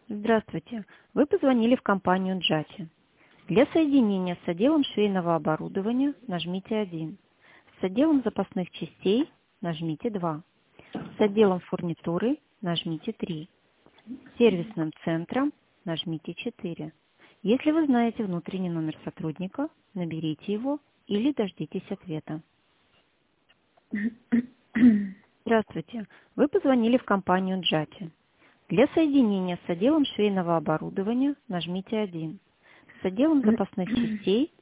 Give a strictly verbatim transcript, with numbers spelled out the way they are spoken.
Здравствуйте. Вы позвонили в компанию Джати. Для соединения с отделом швейного оборудования нажмите один. С отделом запасных частей нажмите два. С отделом фурнитуры нажмите три. С сервисным центром нажмите четыре. Если вы знаете внутренний номер сотрудника, наберите его или дождитесь ответа. Здравствуйте. Вы позвонили в компанию Джати. Для соединения с отделом швейного оборудования нажмите один. С отделом запасных частей